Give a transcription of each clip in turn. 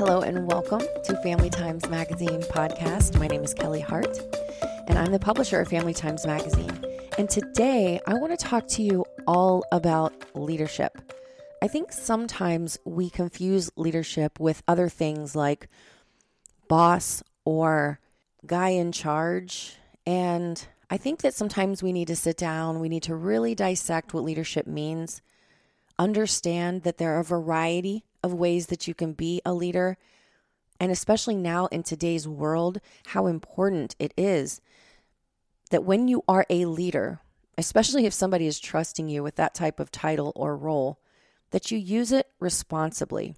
Hello and welcome to Family Times Magazine podcast. My name is Kelly Hart and I'm the publisher of Family Times Magazine. And today I want to talk to you all about leadership. I think sometimes we confuse leadership with other things like boss or guy in charge. And I think that sometimes we need to sit down, we need to really dissect what leadership means, understand that there are a variety of ways that you can be a leader, and especially now in today's world, how important it is that when you are a leader, especially if somebody is trusting you with that type of title or role, that you use it responsibly.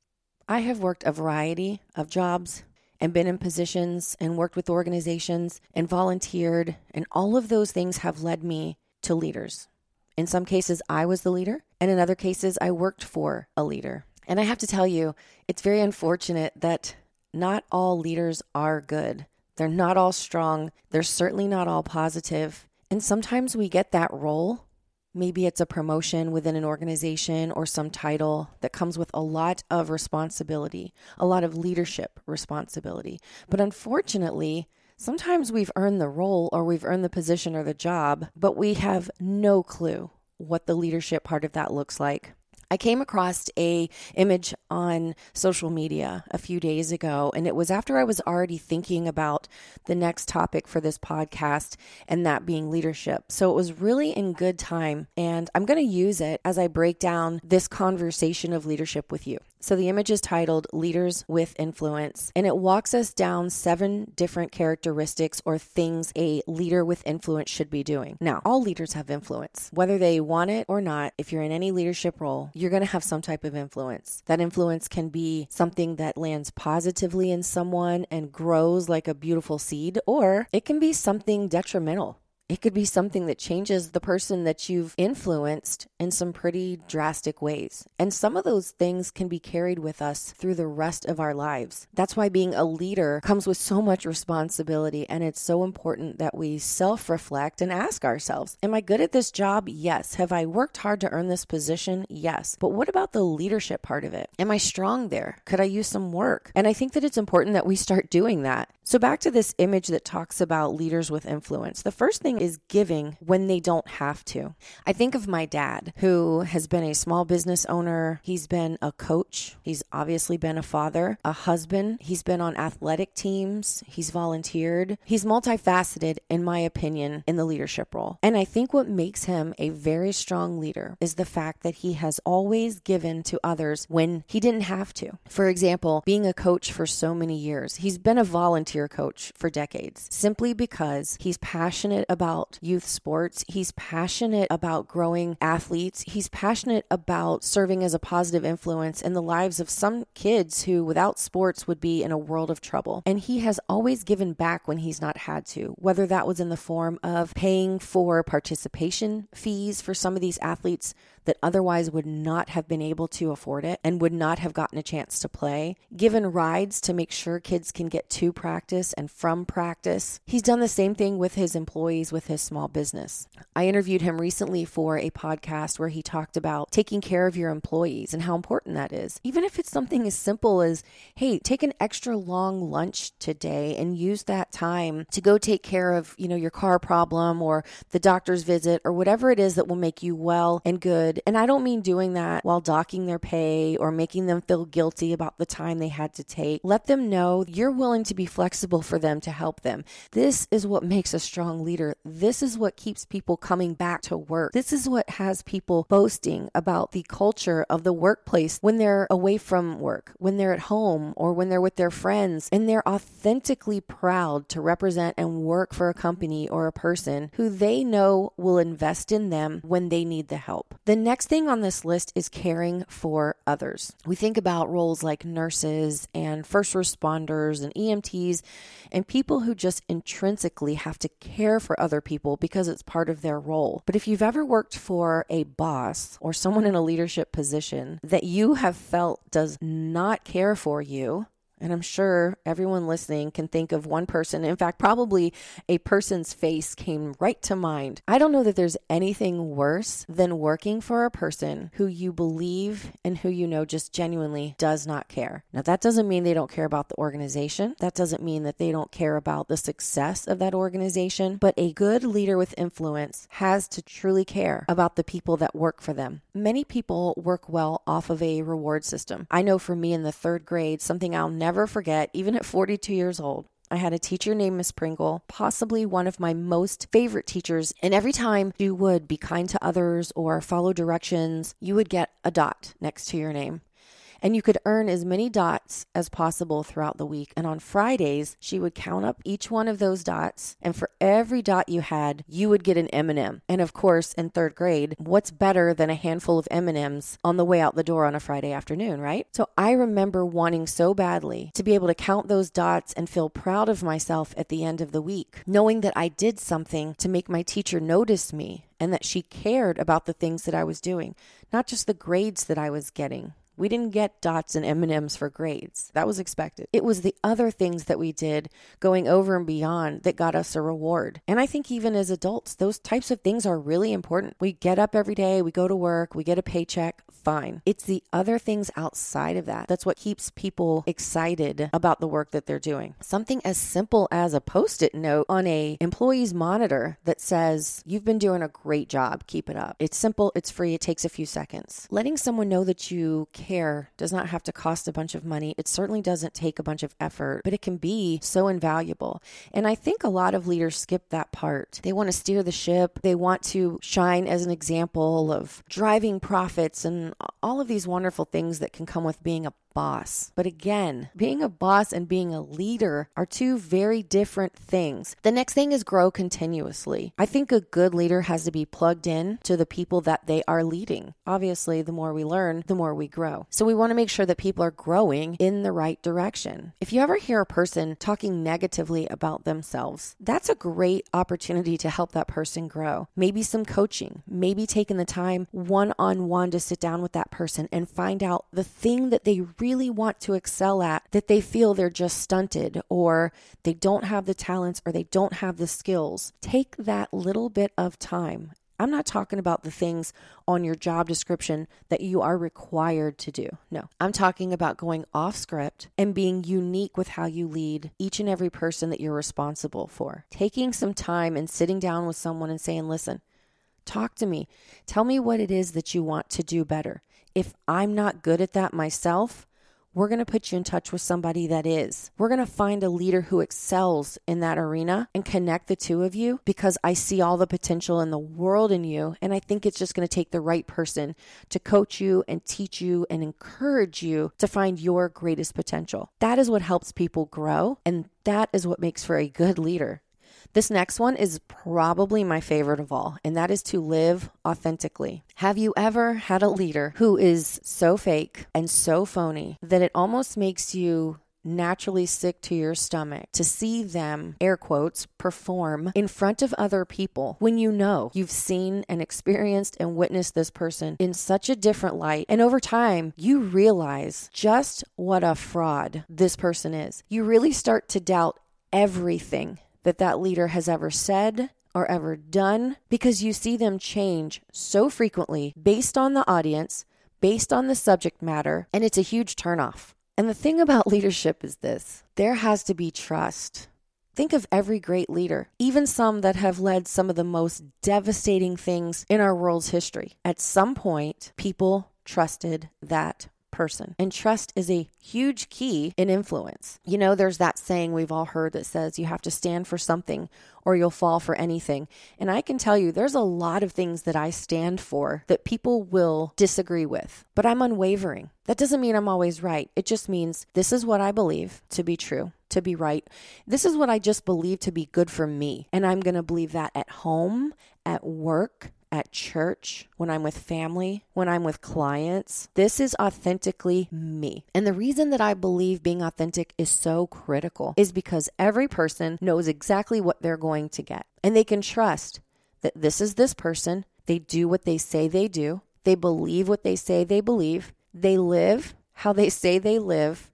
I have worked a variety of jobs and been in positions and worked with organizations and volunteered, and all of those things have led me to leaders. In some cases, I was the leader, and in other cases, I worked for a leader. And I have to tell you, it's very unfortunate that not all leaders are good. They're not all strong. They're certainly not all positive. And sometimes we get that role. Maybe it's a promotion within an organization or some title that comes with a lot of responsibility, a lot of leadership responsibility. But unfortunately, sometimes we've earned the role or we've earned the position or the job, but we have no clue what the leadership part of that looks like. I came across an image on social media a few days ago, and it was after I was already thinking about the next topic for this podcast, and that being leadership. So it was really in good time, and I'm going to use it as I break down this conversation of leadership with you. So the image is titled Leaders with Influence, and it walks us down 7 different characteristics or things a leader with influence should be doing. Now, all leaders have influence. Whether they want it or not, if you're in any leadership role, you're going to have some type of influence. That influence can be something that lands positively in someone and grows like a beautiful seed, or it can be something detrimental. It could be something that changes the person that you've influenced in some pretty drastic ways. And some of those things can be carried with us through the rest of our lives. That's why being a leader comes with so much responsibility, and it's so important that we self-reflect and ask ourselves, am I good at this job? Yes. Have I worked hard to earn this position? Yes. But what about the leadership part of it? Am I strong there? Could I use some work? And I think that it's important that we start doing that. So back to this image that talks about leaders with influence. The first thing is giving when they don't have to. I think of my dad, who has been a small business owner. He's been a coach. He's obviously been a father, a husband. He's been on athletic teams. He's volunteered. He's multifaceted, in my opinion, in the leadership role. And I think what makes him a very strong leader is the fact that he has always given to others when he didn't have to. For example, being a coach for so many years, he's been a volunteer coach for decades, simply because he's passionate about youth sports. He's passionate about growing athletes. He's passionate about serving as a positive influence in the lives of some kids who without sports would be in a world of trouble. And he has always given back when he's not had to, whether that was in the form of paying for participation fees for some of these athletes that otherwise would not have been able to afford it and would not have gotten a chance to play, given rides to make sure kids can get to practice and from practice. He's done the same thing with his employees, with his small business. I interviewed him recently for a podcast where he talked about taking care of your employees and how important that is. Even if it's something as simple as, hey, take an extra long lunch today and use that time to go take care of, your car problem or the doctor's visit or whatever it is that will make you well and good. And I don't mean doing that while docking their pay or making them feel guilty about the time they had to take. Let them know you're willing to be flexible for them to help them. This is what makes a strong leader. This is what keeps people coming back to work. This is what has people boasting about the culture of the workplace when they're away from work, when they're at home, or when they're with their friends, and they're authentically proud to represent and work for a company or a person who they know will invest in them when they need the help. The next thing on this list is caring for others. We think about roles like nurses and first responders and EMTs and people who just intrinsically have to care for other people because it's part of their role. But if you've ever worked for a boss or someone in a leadership position that you have felt does not care for you, And I'm sure everyone listening can think of one person. In fact, probably a person's face came right to mind. I don't know that there's anything worse than working for a person who you believe and who you know just genuinely does not care. Now, that doesn't mean they don't care about the organization. That doesn't mean that they don't care about the success of that organization. But a good leader with influence has to truly care about the people that work for them. Many people work well off of a reward system. I know for me in the 3rd grade, something I'll never forget, even at 42 years old, I had a teacher named Miss Pringle, possibly one of my most favorite teachers. And every time you would be kind to others or follow directions, you would get a dot next to your name. And you could earn as many dots as possible throughout the week. And on Fridays, she would count up each one of those dots. And for every dot you had, you would get an M&M. And of course, in 3rd grade, what's better than a handful of M&Ms on the way out the door on a Friday afternoon, right? So I remember wanting so badly to be able to count those dots and feel proud of myself at the end of the week, knowing that I did something to make my teacher notice me and that she cared about the things that I was doing, not just the grades that I was getting. We didn't get dots and M&Ms for grades. That was expected. It was the other things that we did going over and beyond that got us a reward. And I think even as adults, those types of things are really important. We get up every day, we go to work, we get a paycheck, fine. It's the other things outside of that. That's what keeps people excited about the work that they're doing. Something as simple as a Post-it note on a employee's monitor that says, "You've been doing a great job, keep it up." It's simple, it's free, it takes a few seconds. Letting someone know that you care does not have to cost a bunch of money. It certainly doesn't take a bunch of effort, but it can be so invaluable. And I think a lot of leaders skip that part. They want to steer the ship. They want to shine as an example of driving profits and all of these wonderful things that can come with being a boss. But again, being a boss and being a leader are two very different things. The next thing is grow continuously. I think a good leader has to be plugged in to the people that they are leading. Obviously, the more we learn, the more we grow. So we want to make sure that people are growing in the right direction. If you ever hear a person talking negatively about themselves, that's a great opportunity to help that person grow. Maybe some coaching, maybe taking the time one-on-one to sit down with that person and find out the thing that they really want to excel at, that they feel they're just stunted or they don't have the talents or they don't have the skills. Take that little bit of time. I'm not talking about the things on your job description that you are required to do. No, I'm talking about going off script and being unique with how you lead each and every person that you're responsible for. Taking some time and sitting down with someone and saying, "Listen, talk to me. Tell me what it is that you want to do better. If I'm not good at that myself, we're going to put you in touch with somebody that is. We're going to find a leader who excels in that arena and connect the two of you, because I see all the potential in the world in you. And I think it's just going to take the right person to coach you and teach you and encourage you to find your greatest potential." That is what helps people grow. And that is what makes for a good leader. This next one is probably my favorite of all, and that is to live authentically. Have you ever had a leader who is so fake and so phony that it almost makes you naturally sick to your stomach to see them, air quotes, perform in front of other people when you know you've seen and experienced and witnessed this person in such a different light? And over time, you realize just what a fraud this person is. You really start to doubt everything that leader has ever said or ever done, because you see them change so frequently based on the audience, based on the subject matter, and it's a huge turnoff. And the thing about leadership is this: there has to be trust. Think of every great leader, even some that have led some of the most devastating things in our world's history. At some point, people trusted that person. And trust is a huge key in influence. You know, there's that saying we've all heard that says you have to stand for something or you'll fall for anything. And I can tell you there's a lot of things that I stand for that people will disagree with, but I'm unwavering. That doesn't mean I'm always right. It just means this is what I believe to be true, to be right. This is what I just believe to be good for me. And I'm going to believe that at home, at work, at church, when I'm with family, when I'm with clients. This is authentically me. And the reason that I believe being authentic is so critical is because every person knows exactly what they're going to get. And they can trust that this is this person. They do what they say they do. They believe what they say they believe. They live how they say they live.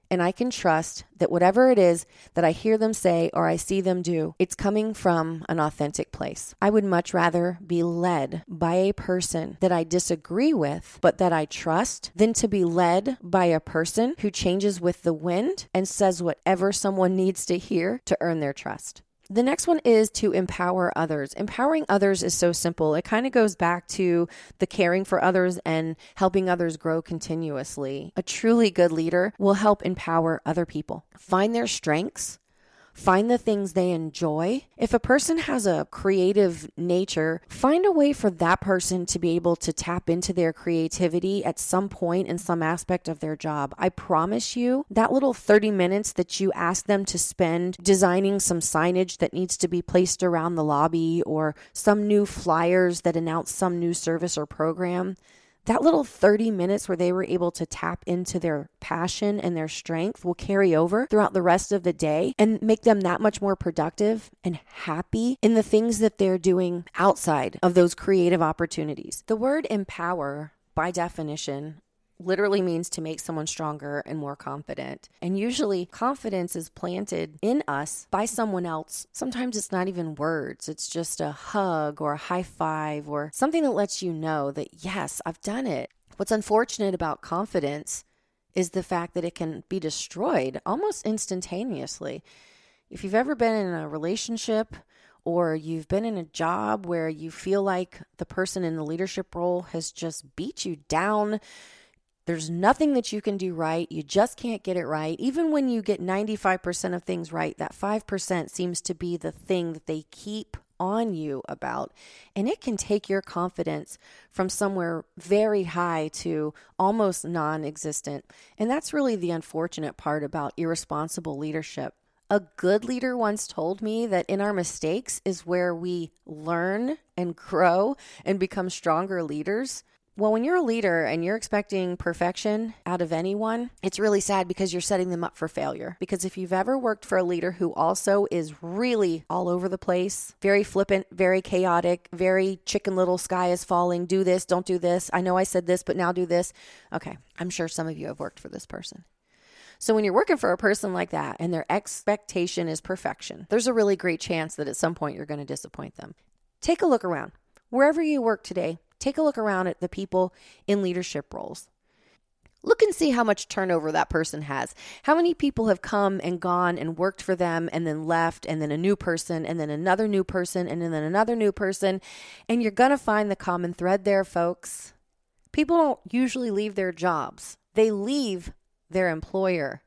And I can trust that whatever it is that I hear them say or I see them do, it's coming from an authentic place. I would much rather be led by a person that I disagree with, but that I trust, than to be led by a person who changes with the wind and says whatever someone needs to hear to earn their trust. The next one is to empower others. Empowering others is so simple. It kind of goes back to the caring for others and helping others grow continuously. A truly good leader will help empower other people. Find their strengths. Find the things they enjoy. If a person has a creative nature, find a way for that person to be able to tap into their creativity at some point in some aspect of their job. I promise you, that little 30 minutes that you ask them to spend designing some signage that needs to be placed around the lobby or some new flyers that announce some new service or program, that little 30 minutes where they were able to tap into their passion and their strength will carry over throughout the rest of the day and make them that much more productive and happy in the things that they're doing outside of those creative opportunities. The word empower, by definition, literally means to make someone stronger and more confident. And usually confidence is planted in us by someone else. Sometimes it's not even words. It's just a hug or a high five or something that lets you know that, yes, I've done it. What's unfortunate about confidence is the fact that it can be destroyed almost instantaneously. If you've ever been in a relationship or you've been in a job where you feel like the person in the leadership role has just beat you down, there's nothing that you can do right. You just can't get it right. Even when you get 95% of things right, that 5% seems to be the thing that they keep on you about. And it can take your confidence from somewhere very high to almost non-existent. And that's really the unfortunate part about irresponsible leadership. A good leader once told me that in our mistakes is where we learn and grow and become stronger leaders. Well, when you're a leader and you're expecting perfection out of anyone, it's really sad because you're setting them up for failure. Because if you've ever worked for a leader who also is really all over the place, very flippant, very chaotic, very chicken little, sky is falling, do this, don't do this. I know I said this, but now do this. Okay, I'm sure some of you have worked for this person. So when you're working for a person like that and their expectation is perfection, there's a really great chance that at some point you're going to disappoint them. Take a look around. Wherever you work today, take a look around at the people in leadership roles. Look and see how much turnover that person has. How many people have come and gone and worked for them and then left, and then a new person and then another new person and then another new person. And you're going to find the common thread there, folks. People don't usually leave their jobs. They leave their employer.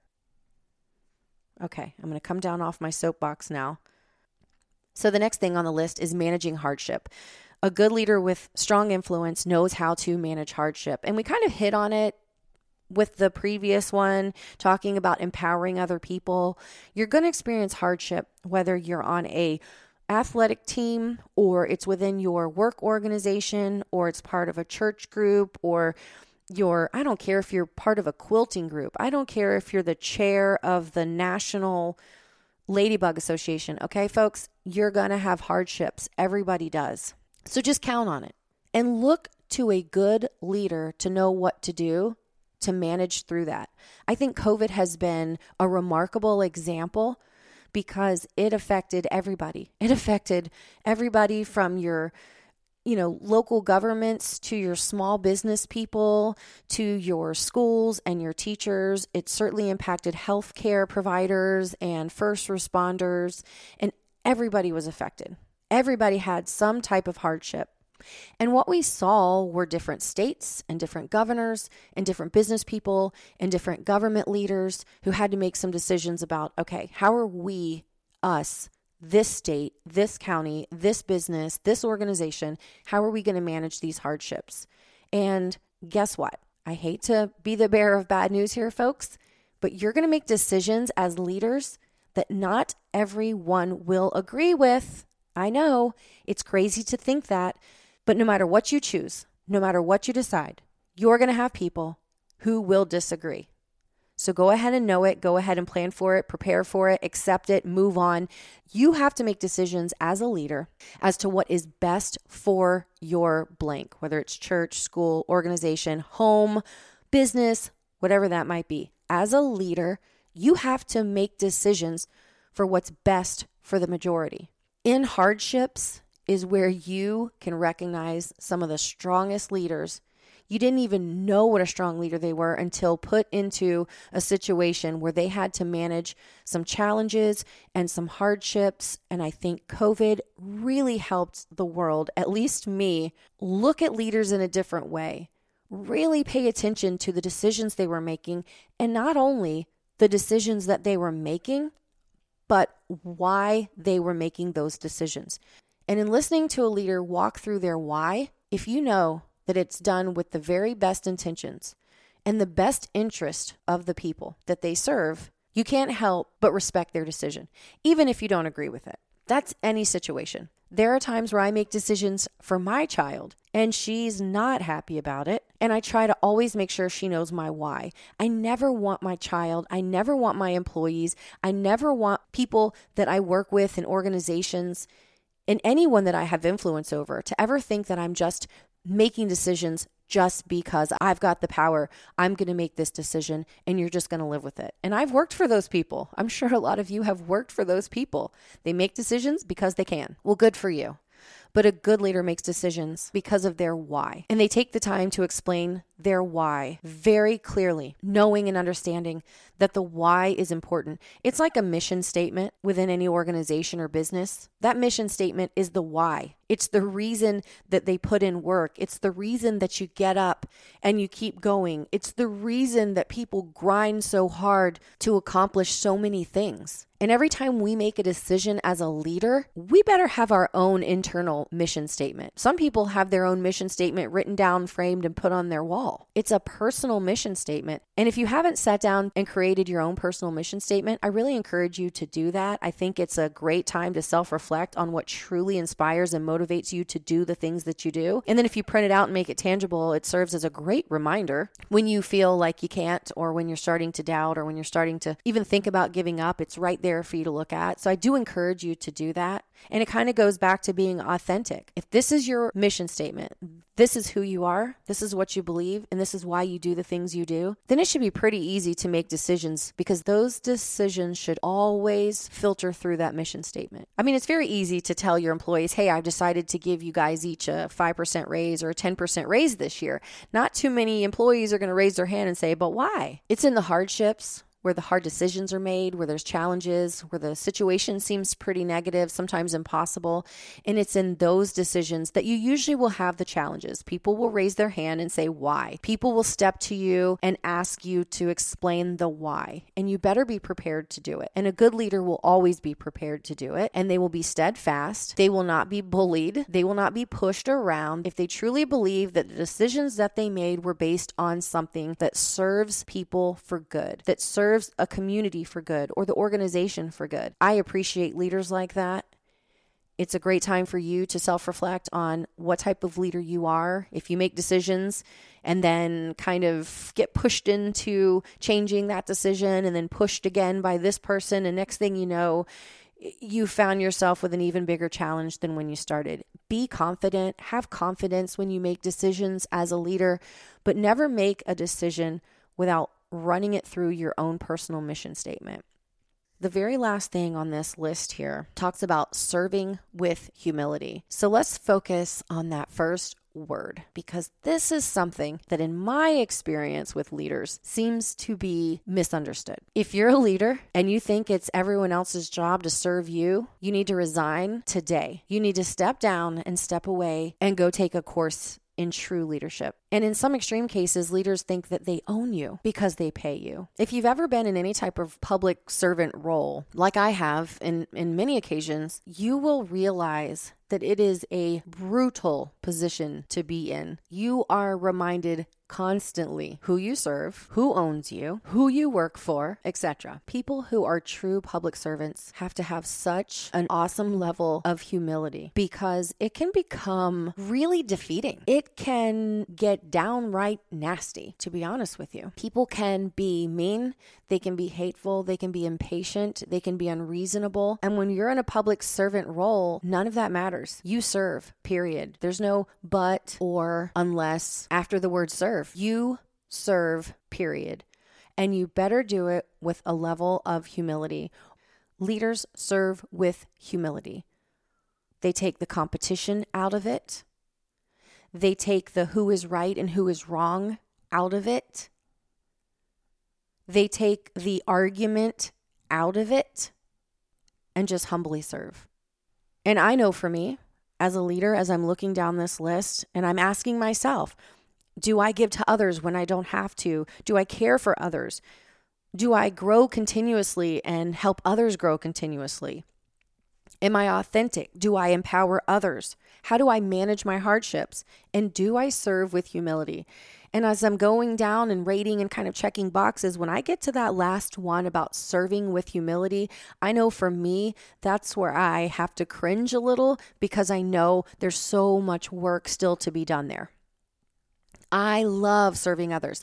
Okay, I'm going to come down off my soapbox now. So the next thing on the list is managing hardship. A good leader with strong influence knows how to manage hardship. And we kind of hit on it with the previous one, talking about empowering other people. You're going to experience hardship, whether you're on a athletic team or it's within your work organization or it's part of a church group or I don't care if you're part of a quilting group. I don't care if you're the chair of the National Ladybug Association. Okay, folks, you're going to have hardships. Everybody does. So just count on it and look to a good leader to know what to do to manage through that. I think COVID has been a remarkable example because it affected everybody. It affected everybody from your, local governments to your small business people to your schools and your teachers. It certainly impacted healthcare providers and first responders, and everybody was affected. Everybody had some type of hardship. And what we saw were different states and different governors and different business people and different government leaders who had to make some decisions about, okay, how are we, us, this state, this county, this business, this organization, how are we going to manage these hardships? And guess what? I hate to be the bearer of bad news here, folks, but you're going to make decisions as leaders that not everyone will agree with. I know it's crazy to think that, but no matter what you choose, no matter what you decide, you're going to have people who will disagree. So go ahead and know it. Go ahead and plan for it, prepare for it, accept it, move on. You have to make decisions as a leader as to what is best for your blank, whether it's church, school, organization, home, business, whatever that might be. as a leader, you have to make decisions for what's best for the majority. In hardships is where you can recognize some of the strongest leaders. You didn't even know what a strong leader they were until put into a situation where they had to manage some challenges and some hardships. And I think COVID really helped the world, at least me, look at leaders in a different way. Really pay attention to the decisions they were making, and not only the decisions that they were making, but why they were making those decisions. And in listening to a leader walk through their why, if you know that it's done with the very best intentions and the best interest of the people that they serve, you can't help but respect their decision, even if you don't agree with it. That's any situation. There are times where I make decisions for my child and she's not happy about it. And I try to always make sure she knows my why. I never want my child, I never want my employees, I never want people that I work with in organizations and anyone that I have influence over to ever think that I'm just making decisions just because I've got the power. I'm going to make this decision and you're just going to live with it. And I've worked for those people. I'm sure a lot of you have worked for those people. They make decisions because they can. Well, good for you. But a good leader makes decisions because of their why. And they take the time to explain their why very clearly, knowing and understanding that the why is important. It's like a mission statement within any organization or business. That mission statement is the why. It's the reason that they put in work. It's the reason that you get up and you keep going. It's the reason that people grind so hard to accomplish so many things. And every time we make a decision as a leader, we better have our own internal mission statement. Some people have their own mission statement written down, framed, and put on their wall. It's a personal mission statement. And if you haven't sat down and created your own personal mission statement, I really encourage you to do that. I think it's a great time to self-reflect on what truly inspires and motivates you to do the things that you do. And then if you print it out and make it tangible, it serves as a great reminder when you feel like you can't, or when you're starting to doubt, or when you're starting to even think about giving up. It's right there for you to look at. So I do encourage you to do that. And it kind of goes back to being authentic. If this is your mission statement, this is who you are, this is what you believe, and this is why you do the things you do, then it should be pretty easy to make decisions, because those decisions should always filter through that mission statement. I mean, it's very easy to tell your employees, hey, I've decided to give you guys each a 5% raise or a 10% raise this year. Not too many employees are going to raise their hand and say, but why? It's in the hardships where the hard decisions are made, where there's challenges, where the situation seems pretty negative, sometimes impossible. And it's in those decisions that you usually will have the challenges. People will raise their hand and say, why? People will step to you and ask you to explain the why. And you better be prepared to do it. And a good leader will always be prepared to do it. And they will be steadfast. They will not be bullied. They will not be pushed around. If they truly believe that the decisions that they made were based on something that serves people for good, that serves a community for good, or the organization for good. I appreciate leaders like that. It's a great time for you to self-reflect on what type of leader you are. If you make decisions and then kind of get pushed into changing that decision and then pushed again by this person, and next thing you know, you found yourself with an even bigger challenge than when you started. Be confident, have confidence when you make decisions as a leader, but never make a decision without running it through your own personal mission statement. The very last thing on this list here talks about serving with humility. So let's focus on that first word, because this is something that in my experience with leaders seems to be misunderstood. If you're a leader and you think it's everyone else's job to serve you, you need to resign today. You need to step down and step away and go take a course in true leadership. And in some extreme cases, leaders think that they own you because they pay you. If you've ever been in any type of public servant role, like I have in many occasions, you will realize that it is a brutal position to be in. You are reminded constantly who you serve, who owns you, who you work for, etc. People who are true public servants have to have such an awesome level of humility, because it can become really defeating. It can get downright nasty, to be honest with you. People can be mean, they can be hateful, they can be impatient, they can be unreasonable. And when you're in a public servant role, none of that matters. You serve, period. There's no but or unless after the word serve. You serve, period. and you better do it with a level of humility. Leaders serve with humility. They take the competition out of it. They take the who is right and who is wrong out of it. They take the argument out of it and just humbly serve. And I know for me, as a leader, as I'm looking down this list and I'm asking myself, do I give to others when I don't have to? Do I care for others? Do I grow continuously and help others grow continuously? Am I authentic? Do I empower others? How do I manage my hardships? And do I serve with humility? And as I'm going down and rating and kind of checking boxes, when I get to that last one about serving with humility, I know for me, that's where I have to cringe a little because I know there's so much work still to be done there. I love serving others.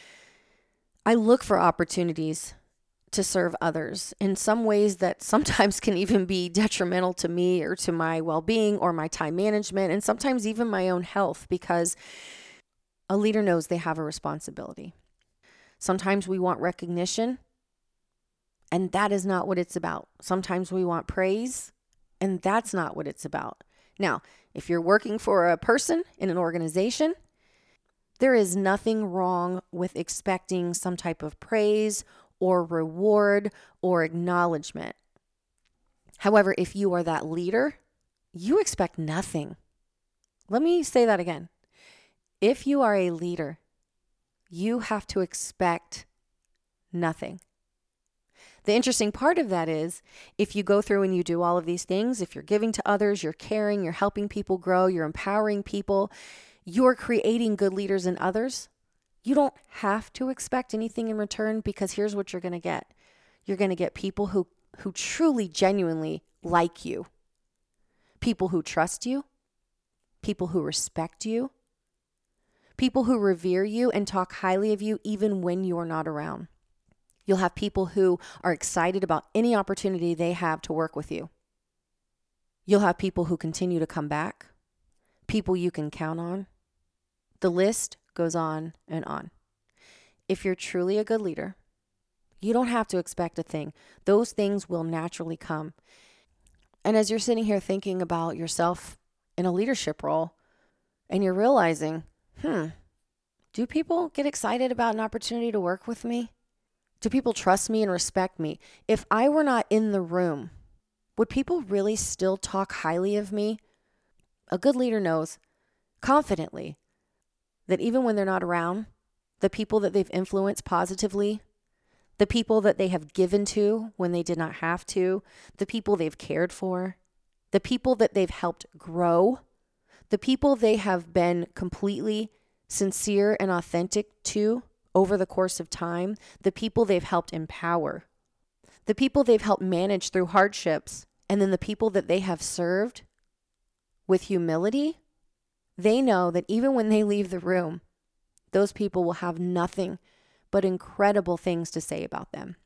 I look for opportunities to serve others in some ways that sometimes can even be detrimental to me or to my well-being or my time management, and sometimes even my own health, because a leader knows they have a responsibility. Sometimes we want recognition, and that is not what it's about. Sometimes we want praise, and that's not what it's about. Now, if you're working for a person in an organization, there is nothing wrong with expecting some type of praise or reward or acknowledgement. However, if you are that leader, you expect nothing. Let me say that again. If you are a leader, you have to expect nothing. The interesting part of that is if you go through and you do all of these things, if you're giving to others, you're caring, you're helping people grow, you're empowering people, you're creating good leaders in others, you don't have to expect anything in return, because here's what you're going to get. You're going to get people who truly, genuinely like you, people who trust you, people who respect you, people who revere you and talk highly of you even when you're not around. You'll have people who are excited about any opportunity they have to work with you. You'll have people who continue to come back, people you can count on. The list goes on and on. If you're truly a good leader, you don't have to expect a thing. Those things will naturally come. And as you're sitting here thinking about yourself in a leadership role, and you're realizing, do people get excited about an opportunity to work with me? Do people trust me and respect me? If I were not in the room, would people really still talk highly of me? A good leader knows confidently that even when they're not around, the people that they've influenced positively, the people that they have given to when they did not have to, the people they've cared for, the people that they've helped grow, the people they have been completely sincere and authentic to over the course of time, the people they've helped empower, the people they've helped manage through hardships, and then the people that they have served with humility, they know that even when they leave the room, those people will have nothing but incredible things to say about them.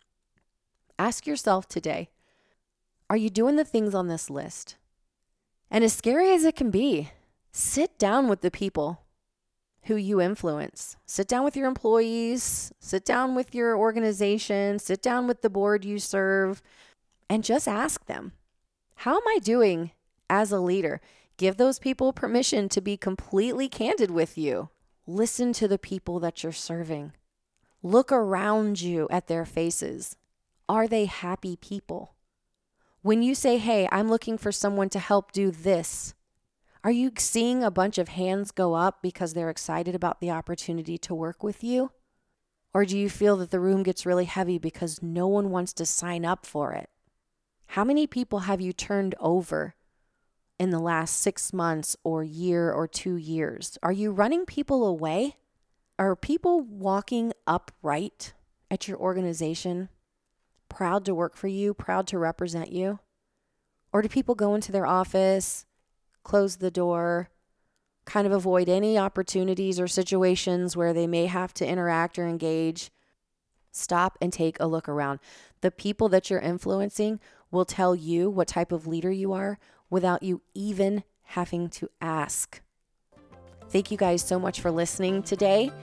Ask yourself today, are you doing the things on this list? And as scary as it can be, sit down with the people who you influence. Sit down with your employees, sit down with your organization, sit down with the board you serve, and just ask them, how am I doing as a leader? Give those people permission to be completely candid with you. Listen to the people that you're serving. Look around you at their faces. Are they happy people? When you say, hey, I'm looking for someone to help do this, are you seeing a bunch of hands go up because they're excited about the opportunity to work with you? Or do you feel that the room gets really heavy because no one wants to sign up for it? How many people have you turned over in the last 6 months or year or 2 years? Are you running people away? Are people walking upright at your organization, proud to work for you, proud to represent you? Or do people go into their office, close the door, kind of avoid any opportunities or situations where they may have to interact or engage? Stop and take a look around. The people that you're influencing will tell you what type of leader you are without you even having to ask. Thank you guys so much for listening today.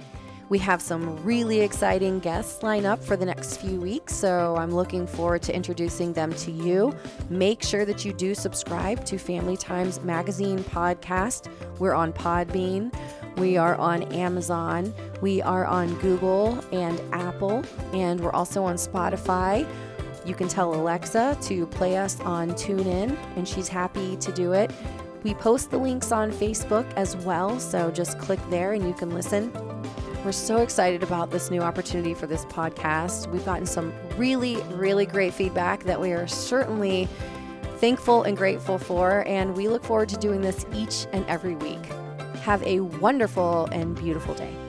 We have some really exciting guests lined up for the next few weeks, so I'm looking forward to introducing them to you. Make sure that you do subscribe to Family Times Magazine podcast. We're on Podbean. We are on Amazon. We are on Google and Apple, and we're also on Spotify. You can tell Alexa to play us on TuneIn, and she's happy to do it. We post the links on Facebook as well, so just click there and you can listen. We're so excited about this new opportunity for this podcast. We've gotten some really, really great feedback that we are certainly thankful and grateful for, and we look forward to doing this each and every week. Have a wonderful and beautiful day.